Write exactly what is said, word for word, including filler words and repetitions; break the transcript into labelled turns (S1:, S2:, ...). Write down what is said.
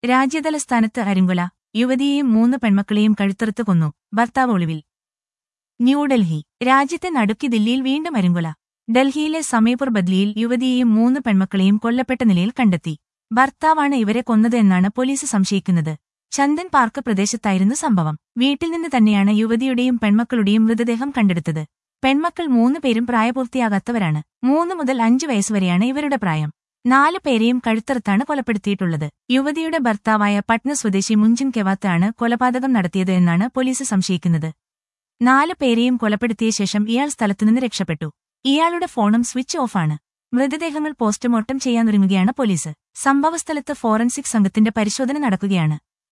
S1: രാജ്യതലസ്ഥാനത്ത് അരിങ്കൊല, യുവതിയെയും മൂന്ന് പെൺമക്കളെയും കഴുത്തറുത്ത് കൊന്നു, ഭർത്താവ് ഒളിവിൽ. ന്യൂഡൽഹി. രാജ്യത്തെ നടുക്കി ദില്ലിയിൽ വീണ്ടും അരിങ്കൊല. ഡൽഹിയിലെ സമീപുർ ബദ്ലിയിൽ യുവതിയെയും മൂന്ന് പെൺമക്കളെയും കൊല്ലപ്പെട്ട നിലയിൽ കണ്ടെത്തി. ഭർത്താവാണ് ഇവരെ കൊന്നത് എന്നാണ് പോലീസ് സംശയിക്കുന്നത്. ചന്ദൻ പാർക്ക് പ്രദേശത്തായിരുന്നു സംഭവം. വീട്ടിൽ നിന്ന് തന്നെയാണ് യുവതിയുടെയും പെൺമക്കളുടെയും മൃതദേഹം കണ്ടെടുത്തത്. പെൺമക്കൾ മൂന്ന് പേരും പ്രായപൂർത്തിയാകാത്തവരാണ്. മൂന്ന് മുതൽ അഞ്ച് വയസ്സുവരെയാണ് ഇവരുടെ പ്രായം. നാല് പേരെയും കഴുത്തറുത്താണ് കൊലപ്പെടുത്തിയിട്ടുള്ളത്. യുവതിയുടെ ഭർത്താവായ പട്ന സ്വദേശി മുഞ്ചിൻ കെവാത്ത് ആണ് കൊലപാതകം നടത്തിയത് എന്നാണ് പോലീസ് സംശയിക്കുന്നത്. നാല് പേരെയും കൊലപ്പെടുത്തിയ ശേഷം ഇയാൾ സ്ഥലത്തുനിന്ന് രക്ഷപ്പെട്ടു. ഇയാളുടെ ഫോണും സ്വിച്ച് ഓഫാണ്. മൃതദേഹങ്ങൾ പോസ്റ്റ്മോർട്ടം ചെയ്യാനൊരുങ്ങുകയാണ് പോലീസ്. സംഭവസ്ഥലത്ത് ഫോറൻസിക് സംഘത്തിന്റെ പരിശോധന നടക്കുകയാണ്.